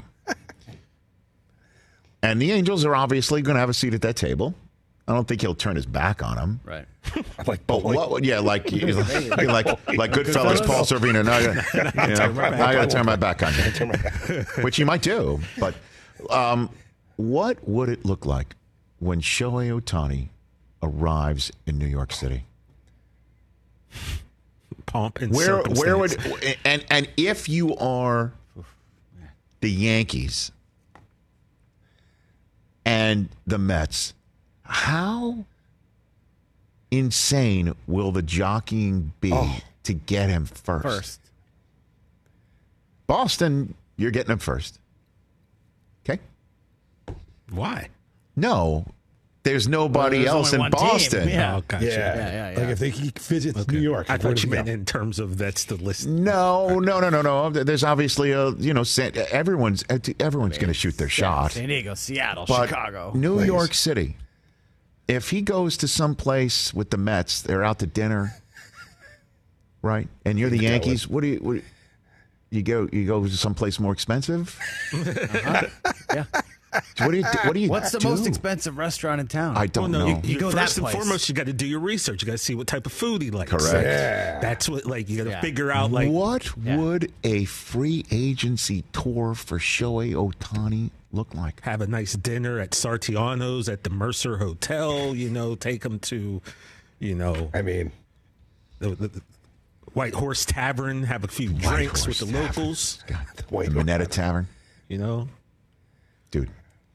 And the Angels are obviously going to have a seat at that table. I don't think he'll turn his back on him.
Right.
Like,
but what? Yeah, like Goodfellas, Paul Sorvino. No, I got to turn my back on you, which you might do. But what would it look like when Shohei Ohtani arrives in New York City?
Pomp and
where would and if you are the Yankees and the Mets, how insane will the jockeying be to get him first? Boston, you're getting him first. Okay?
Why?
No. There's nobody else in Boston.
Yeah.
Oh, gotcha.
Yeah.
Like if he visits New York.
I thought you meant in terms of that's the list.
No. There's obviously everyone's going to shoot their shot.
San Diego, Seattle,
but
Chicago,
New York City. If he goes to some place with the Mets, they're out to dinner, right? And you're the Yankees. What do you go? You go to someplace more expensive?
Yeah.
What do you?
What's the most expensive restaurant in town?
I don't know.
You go
first
that
and
place.
foremost, you got to do your research. You got to see what type of food he likes.
Correct.
Yeah.
That's what you got to figure out. Like
what would a free agency tour for Shohei Ohtani look like?
Have a nice dinner at Sartiano's at the Mercer Hotel. Take them to, the White Horse Tavern. Have a few drinks with the locals.
The Minetta Tavern. Dude,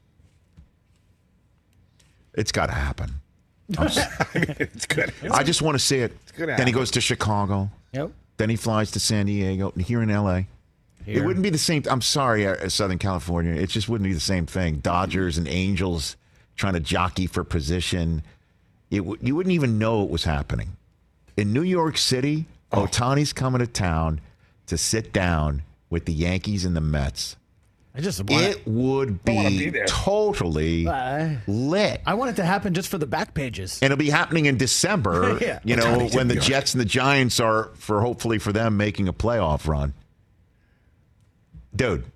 it's got to happen.
It's good.
I just want to see it. Then he goes to Chicago.
Yep.
Then he flies to San Diego. And here in L.A. It wouldn't be the same. I'm sorry, Southern California. It just wouldn't be the same thing. Dodgers and Angels trying to jockey for position. You wouldn't even know it was happening. In New York City, Ohtani's coming to town to sit down with the Yankees and the Mets. It would be totally lit.
I want it to happen just for the back pages.
And it'll be happening in December, when the Jets and the Giants are, hopefully for them, making a playoff run. Dude.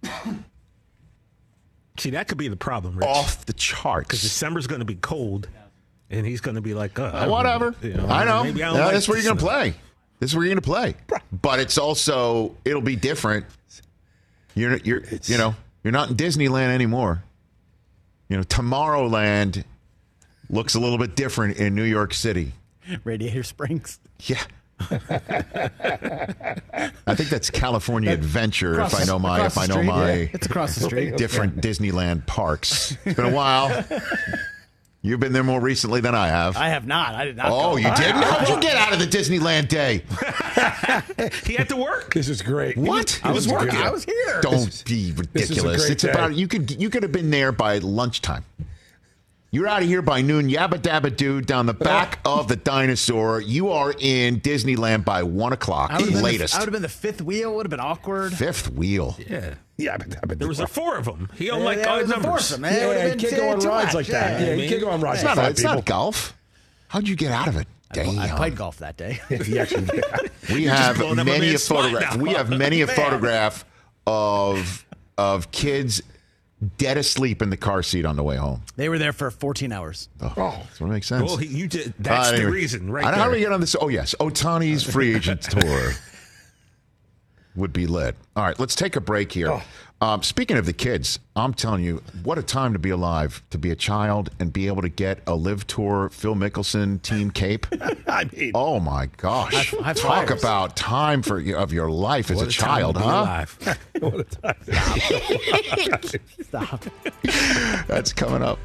See, that could be the problem, Rich.
Off the charts.
Because December's going to be cold, and he's going to be like,
whatever. I know.
Maybe I
don't that's where you're going to play. This is where you're going to play. But it's also, it'll be different. You're not in Disneyland anymore. Tomorrowland looks a little bit different in New York City.
Radiator Springs.
Yeah. I think that's California Adventure. If I know my
it's across the street.
Different Disneyland parks. It's been a while. You've been there more recently than I have.
I have not. I did not.
Oh, you didn't? How'd you get out of the Disneyland day?
He had to work.
This is great.
What?
I was working. I was here.
Don't be ridiculous. It's about you could have been there by lunchtime. You're out of here by noon. Yabba dabba doo down the back of the dinosaur. You are in Disneyland by 1 o'clock. Latest.
I would have been the fifth wheel. Would have been awkward.
Fifth wheel.
Yeah. There was 4 of them. He don't like odd numbers.
You can't go on rides like that. Yeah, you can't go on rides like that.
It's not golf. How'd you get out of it?
I played golf that day.
We have many a photograph. We have many a photograph of kids dead asleep in the car seat on the way home.
They were there for 14 hours.
That's what makes sense.
Well, you did. That's the reason, right?
How do we get on this? Oh, yes. Ohtani's free agent tour would be lit. All right, let's take a break here. Speaking of the kids, I'm telling you, what a time to be alive, to be a child and be able to get a Live Tour Phil Mickelson team cape. Oh, my gosh. Talk about time of your life as a child, huh?
What a time.
Stop.
That's coming up.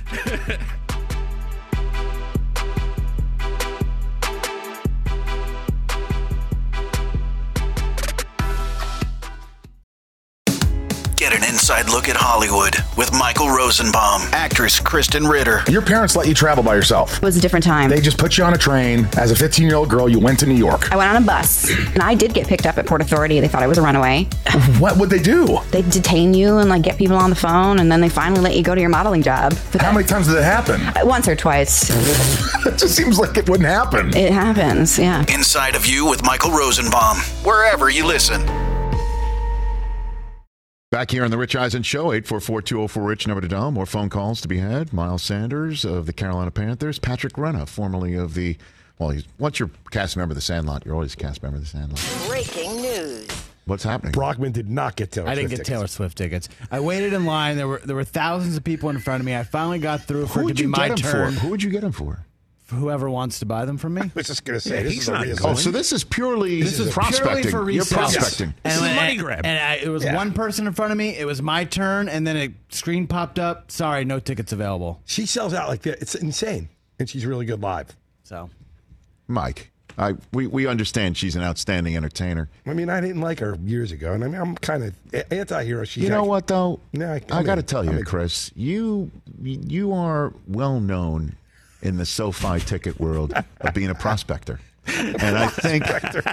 Get an inside look at Hollywood with Michael Rosenbaum, actress Kristen Ritter.
Your parents let you travel by yourself.
It was a different time.
They just put you on a train. As a 15-year-old girl, you went to New York.
I went on a bus, and I did get picked up at Port Authority. They thought I was a runaway.
What would they do?
They detain you and get people on the phone, and then they finally let you go to your modeling job.
How many times did it happen?
Once or twice.
It just seems like it wouldn't happen.
It happens, yeah.
Inside of You with Michael Rosenbaum, wherever you listen.
Back here on the Rich Eisen Show, 844-204-RICH, number to dial. More phone calls to be had. Miles Sanders of the Carolina Panthers. Patrick Renna, formerly of the, once you're a cast member of the Sandlot, you're always a cast member of the Sandlot.
Breaking news.
What's happening?
Brockman did not get Taylor Swift
I didn't get Taylor Swift tickets. I waited in line. There were thousands of people in front of me. I finally got through for it to be my turn.
Who would you get them for?
Whoever wants to buy them from me.
I was just going to say, this is a reason.
Oh, so this is purely prospecting.
For resale.
You're prospecting.
Yes.
This is a money grab.
And it was one person in front of me. It was my turn, and then a screen popped up. Sorry, no tickets available.
She sells out like that. It's insane. And she's really good live.
So,
Mike, we understand she's an outstanding entertainer.
I mean, I didn't like her years ago. And I mean, I'm kind of anti-hero.
You know what, though?
No,
I got to tell you, Chris, you are well known in the SoFi ticket world of being a prospector. And I think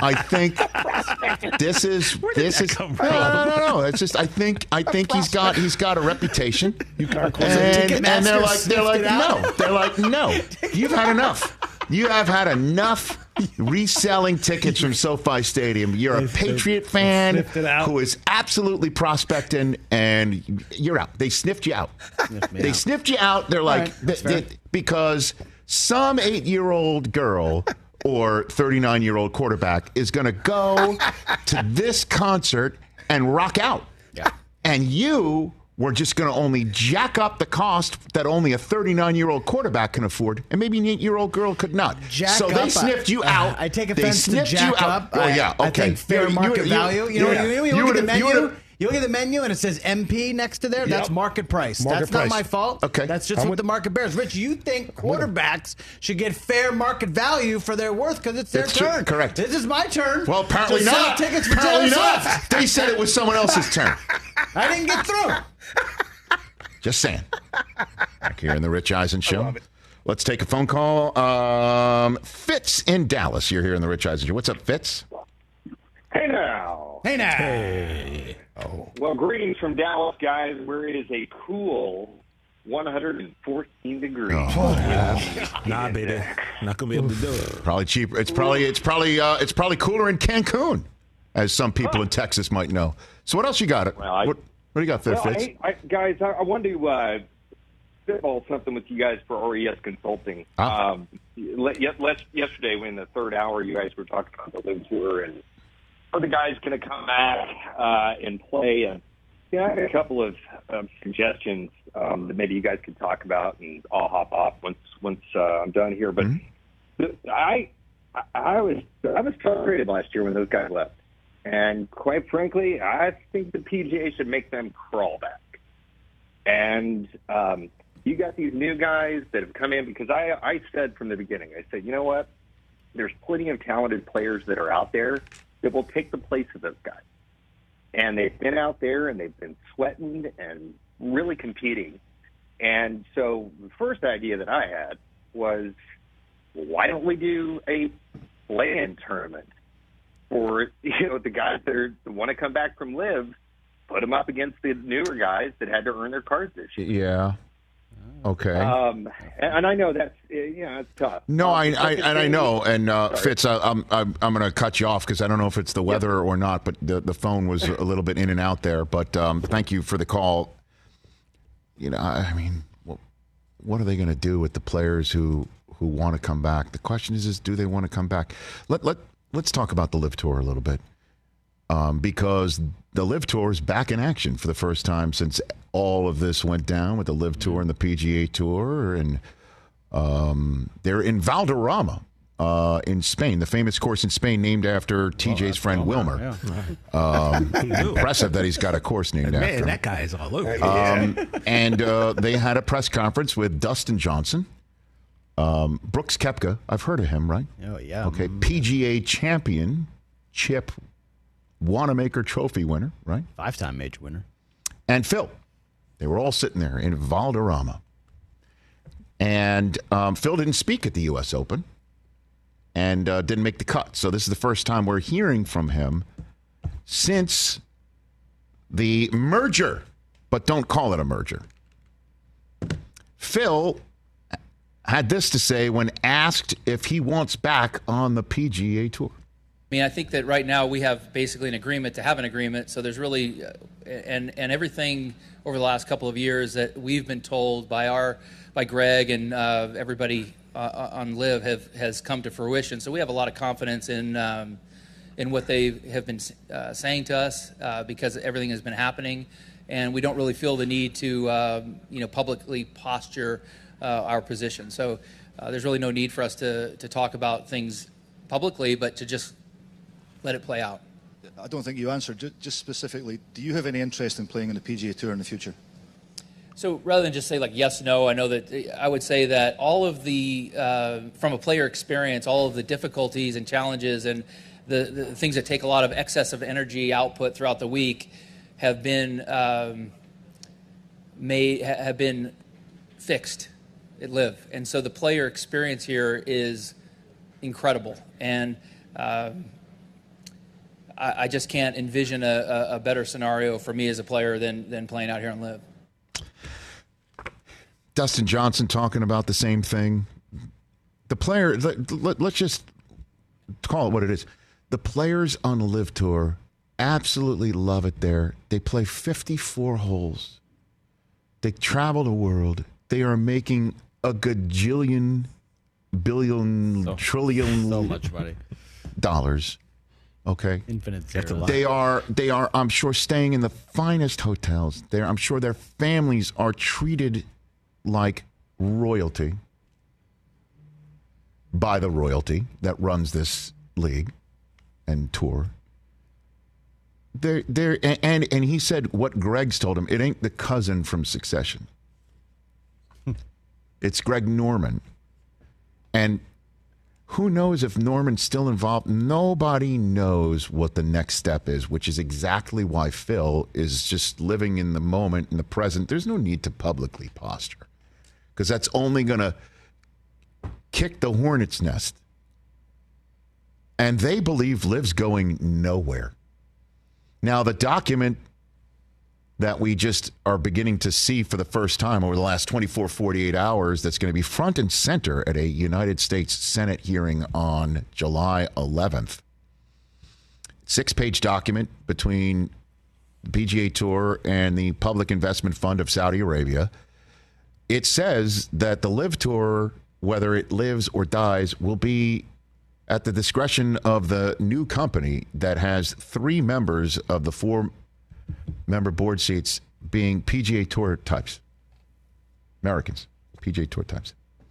this is no. It's just I think he's got a reputation. And they're like no. You've had enough. You have had enough reselling tickets from SoFi Stadium. You're a Patriot fan who is absolutely prospecting, and you're out. They sniffed you out. They sniffed you out. They're like, because some 8-year-old girl or 39-year-old quarterback is going to go to this concert and rock out. Yeah. And you we're just going to only jack up the cost that only a 39-year-old quarterback can afford, and maybe an 8-year-old girl could not. So they sniffed you out.
I take
They
offense to
sniffed
jack
you out.
up.
Oh, yeah,
I
okay.
think fair market value. You look at the menu. You look at the menu and it says MP next to there. That's market price. That's not my fault.
Okay.
That's just what the market bears. Rich, you think quarterbacks should get fair market value for their worth because it's their turn.
Correct.
This is my turn.
Well, apparently
to sell
not.
tickets for
Apparently
Taylor
not.
Swift.
They said it was someone else's turn.
I didn't get through.
Just saying. Back here in the Rich Eisen Show. Let's take a phone call. Fitz in Dallas. You're here in the Rich Eisen Show. What's up, Fitz?
Hey now.
Hey now.
Hey.
Oh. Well, greetings from Dallas, guys, where it is a cool 114 degrees.
Nah, baby, not gonna be able to do it.
Probably cheaper. It's probably cooler in Cancun, as some people in Texas might know. So what else you got?
Well,
what do you got there, Fitz?
Guys, I wanted to spitball something with you guys for RES Consulting. Yesterday, when in the third hour, you guys were talking about the Live Tour and are the guys going to come back and play. And I had a couple of suggestions that maybe you guys could talk about, and I'll hop off once I'm done here. But I was frustrated last year when those guys left, and quite frankly, I think the PGA should make them crawl back. And you got these new guys that have come in because I said from the beginning, I said, you know what? There's plenty of talented players that are out there that will take the place of those guys. And they've been out there and they've been sweating and really competing. And so the first idea that I had was, why don't we do a play-in tournament for the guys that want to come back from Live, put them up against the newer guys that had to earn their cards this year.
Yeah. Okay.
And I know that's it's tough.
No, I know. And Fitz, I'm going to cut you off because I don't know if it's the weather or not, but the phone was a little bit in and out there. But thank you for the call. I mean, what are they going to do with the players who want to come back? The question is do they want to come back? Let's talk about the Live Tour a little bit. Because the Live Tour is back in action for the first time since all of this went down with the Live Tour and the PGA Tour. And they're in Valderrama in Spain, the famous course in Spain named after TJ's friend Wilmer.
Yeah.
Impressive that he's got a course named after him.
Man, that guy is all over.
And they had a press conference with Dustin Johnson. Brooks Koepka, I've heard of him, right?
Oh, yeah.
Okay, PGA champion, Chip Wanamaker Trophy winner, right?
5-time major winner.
And Phil. They were all sitting there in Valderrama. And Phil didn't speak at the U.S. Open and didn't make the cut. So this is the first time we're hearing from him since the merger. But don't call it a merger. Phil had this to say when asked if he wants back on the PGA Tour.
I mean, I think that right now we have basically an agreement to have an agreement. So there's really, and everything over the last couple of years that we've been told by Greg and everybody on Live has come to fruition. So we have a lot of confidence in what they have been saying to us because everything has been happening, and we don't really feel the need to publicly posture our position. So there's really no need for us to talk about things publicly, but to just let it play out.
I don't think you answered. Just specifically, do you have any interest in playing on the PGA Tour in the future?
So rather than just say like yes, no, I know that I would say that all of the, from a player experience, all of the difficulties and challenges and the things that take a lot of excessive energy output throughout the week have been fixed at Live. And so the player experience here is incredible. And I just can't envision a better scenario for me as a player than playing out here on Live.
Dustin Johnson talking about the same thing. The player, let's just call it what it is. The players on the Live Tour absolutely love it there. They play 54 holes. They travel the world. They are making a gajillion, billion, trillion
so much money.
dollars. Okay,
Infinite zero.
They are. I'm sure staying in the finest hotels. I'm sure their families are treated like royalty by the royalty that runs this league and tour. And he said what Greg's told him. It ain't the cousin from Succession. It's Greg Norman, and who knows if Norman's still involved? Nobody knows what the next step is, which is exactly why Phil is just living in the moment, in the present. There's no need to publicly posture because that's only going to kick the hornet's nest. And they believe Liv's going nowhere. Now, the document that we just are beginning to see for the first time over the last 24, 48 hours that's going to be front and center at a United States Senate hearing on July 11th. 6-page document between the PGA Tour and the Public Investment Fund of Saudi Arabia. It says that the LIV Tour, whether it lives or dies, will be at the discretion of the new company that has 3 members of the 4-member board seats being PGA Tour types. Americans, PGA Tour types.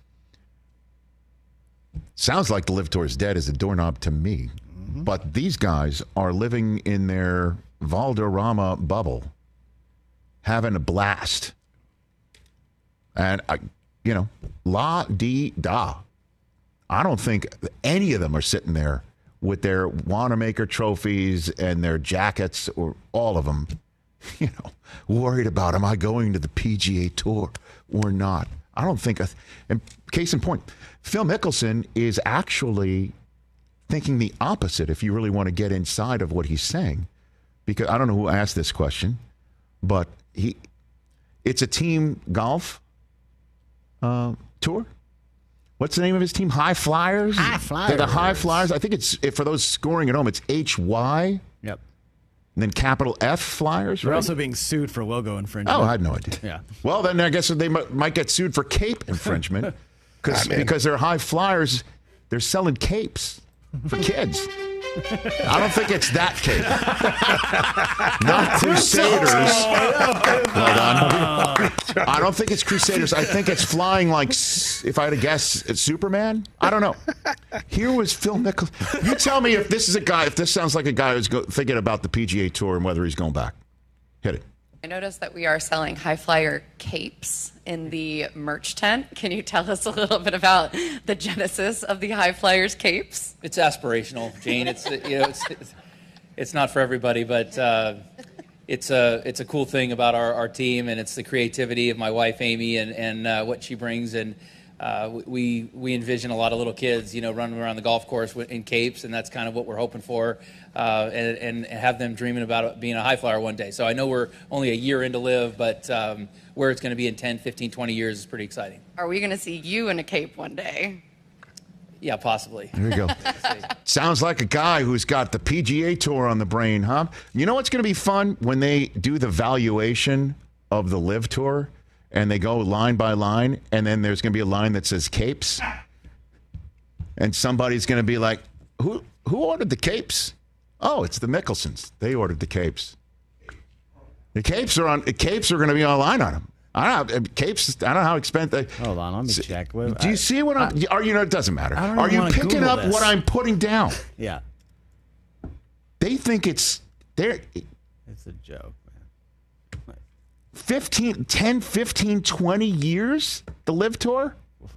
Sounds like the LIV Tour is dead as a doorknob to me. Mm-hmm. But these guys are living in their Valderrama bubble, having a blast. And, la-di-da. I don't think any of them are sitting there with their Wanamaker trophies and their jackets, or all of them, worried about, am I going to the PGA Tour or not? I don't think, and case in point, Phil Mickelson is actually thinking the opposite if you really want to get inside of what he's saying. Because I don't know who asked this question, but it's a team golf tour. What's the name of his team? High Flyers?
High Flyers.
They're the High Flyers. I think it's, for those scoring at home, it's HY.
Yep.
And then capital F Flyers,
They're
right?
also being sued for logo infringement.
Oh, I had no idea.
Yeah.
Well, then I guess they might get sued for cape infringement because they're High Flyers. They're selling capes for kids. I don't think it's that cape. Not Crusaders. Well done. I don't think it's Crusaders. I think it's flying like, if I had to guess, it's Superman. I don't know. Here was Phil Mickelson. You tell me if this sounds like a guy who's thinking about the PGA Tour and whether he's going back. Hit it.
I noticed that we are selling High Flyer capes in the merch tent. Can you tell us a little bit about the genesis of the High Flyers capes?
It's aspirational, Jane. It's not for everybody, but it's a cool thing about our team, and it's the creativity of my wife Amy and what she brings. And we envision a lot of little kids, running around the golf course in capes, and that's kind of what we're hoping for, and have them dreaming about being a high flyer one day. So I know we're only a year into LIV, but where it's going to be in 10, 15, 20 years is pretty exciting.
Are we going to see you in a cape one day?
Yeah, possibly.
There you go. Sounds like a guy who's got the PGA Tour on the brain, huh? You know what's going to be fun? When they do the valuation of the LIV Tour, and they go line by line, and then there's going to be a line that says capes. And somebody's going to be like, who ordered the capes? Oh, it's the Mickelsons. They ordered the capes. The capes are going to be online on them. I don't know. Capes, I don't know how expensive.
Hold on, let me check.
Do you see what I'm... it doesn't matter. Are you picking
Google
up
this.
what I'm putting down?
Yeah.
They think it's...
It's a joke, man.
10, 15, 20 years? The LIV Tour?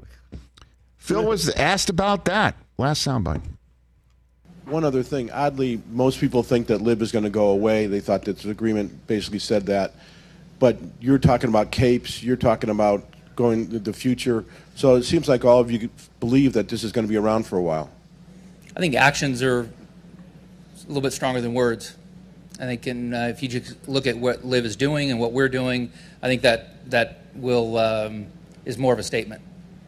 Phil was asked about that. Last soundbite.
One other thing. Oddly, most people think that LIV is going to go away. They thought that the agreement basically said that. But you're talking about capes. You're talking about going to the future. So it seems like all of you believe that this is going to be around for a while.
I think actions are a little bit stronger than words. I think if you just look at what LIV is doing and what we're doing, I think that will is more of a statement.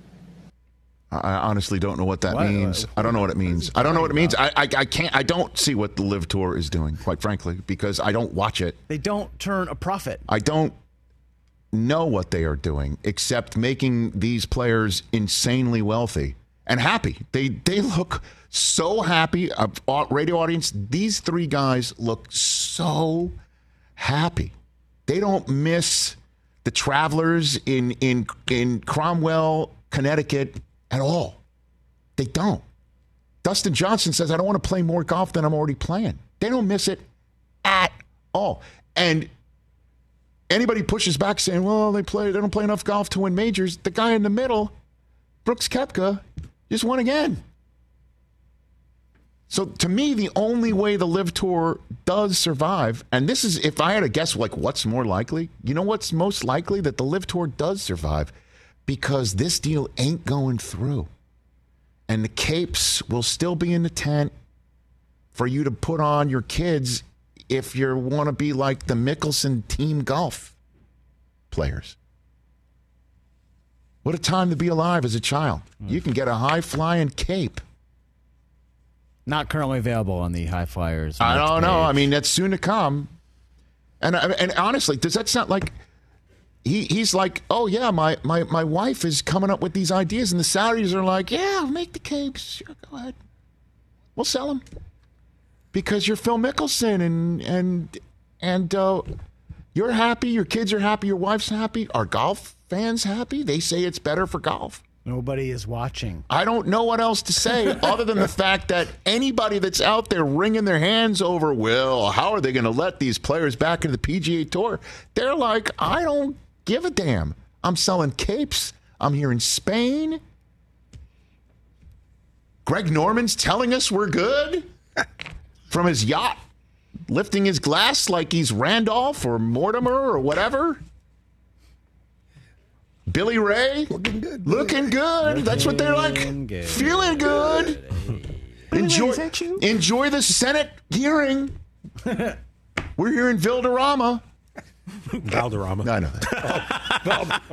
I honestly don't know what that means. I don't know what it means. I don't know what it means. I can't. I don't see what the LIV Tour is doing, quite frankly, because I don't watch it.
They don't turn a profit.
I don't know what they are doing except making these players insanely wealthy. and happy. They look so happy. Radio audience, these three guys look so happy. They don't miss the Travelers in Cromwell, Connecticut at all. They don't. Dustin Johnson says, I don't want to play more golf than I'm already playing. They don't miss it at all. And anybody pushes back saying, well, they don't play enough golf to win majors. The guy in the middle, Brooks Koepka, just won again. So to me, the only way the LIV Tour does survive, and this is, if I had to guess, like what's more likely, you know what's most likely? That the LIV Tour does survive because this deal ain't going through. And the capes will still be in the tent for you to put on your kids if you want to be like the Mickelson team golf players. What a time to be alive as a child. You can get a high-flying cape.
Not currently available on the High Flyers.
I don't know. I mean, that's soon to come. And honestly, does that sound like he's like, oh, yeah, my wife is coming up with these ideas, and the Saudis are like, yeah, make the capes. Sure, go ahead. We'll sell them. Because you're Phil Mickelson, and you're happy, your kids are happy, your wife's happy. Are golf fans happy? They say it's better for golf.
Nobody is watching.
I don't know what else to say other than the fact that anybody that's out there wringing their hands over, well, how are they going to let these players back into the PGA Tour? They're like, I don't give a damn. I'm selling capes. I'm here in Spain. Greg Norman's telling us we're good from his yacht, lifting his glass like he's Randolph or Mortimer or whatever. Billy Ray, looking good. That's what they're like. Good. Feeling good. Enjoy the Senate hearing. We're here in Valderrama.
Valderrama.
I know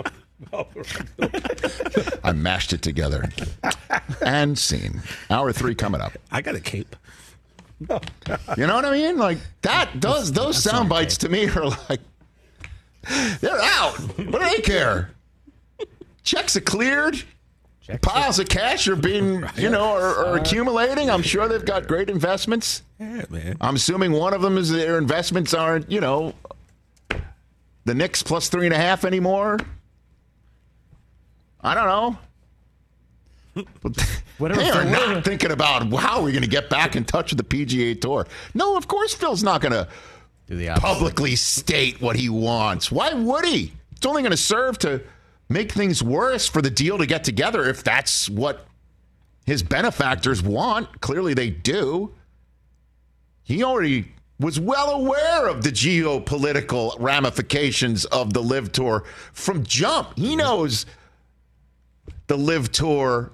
that. I mashed it together. And scene. Hour 3 coming up.
I got a cape.
You know what I mean? Like that. Those sound bites to me are like, they're out. What do they care? Checks are cleared. Piles of cash are being, are accumulating. I'm sure they've got great investments.
Yeah, man.
I'm assuming one of them is their investments aren't, the Knicks plus 3.5 anymore. I don't know. They are not thinking about how we're going to get back in touch with the PGA Tour. No, of course Phil's not going to publicly state what he wants. Why would he? It's only going to serve to make things worse for the deal to get together if that's what his benefactors want. Clearly they do. He already was well aware of the geopolitical ramifications of the LIV Tour from jump. He knows the LIV Tour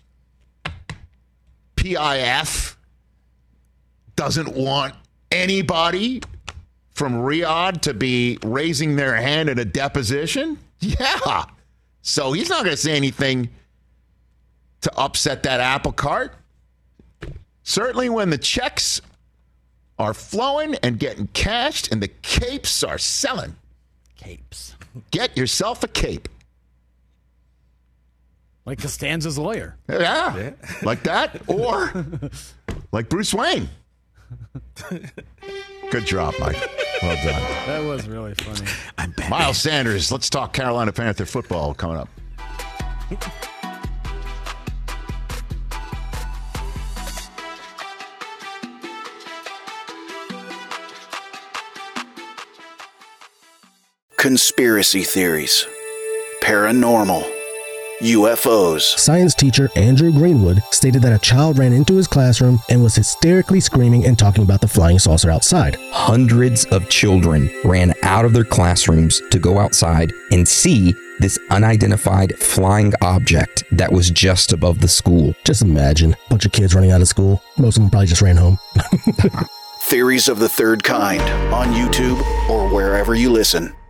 PIF doesn't want anybody from Riyadh to be raising their hand in a deposition. Yeah. So he's not going to say anything to upset that apple cart. Certainly when the checks are flowing and getting cashed and the capes are selling.
Capes.
Get yourself a cape.
Like Costanza's lawyer.
Yeah. Like that. Or like Bruce Wayne. Good job, Mike. Well done.
That was really funny.
I'm Batman.
Miles Sanders. Let's talk Carolina Panther football coming up.
Conspiracy theories, paranormal, UFOs.
Science teacher Andrew Greenwood stated that a child ran into his classroom and was hysterically screaming and talking about the flying saucer outside.
Hundreds of children ran out of their classrooms to go outside and see this unidentified flying object that was just above the school.
Just imagine a bunch of kids running out of school. Most of them probably just ran home.
Theories of the Third Kind on YouTube or wherever you listen.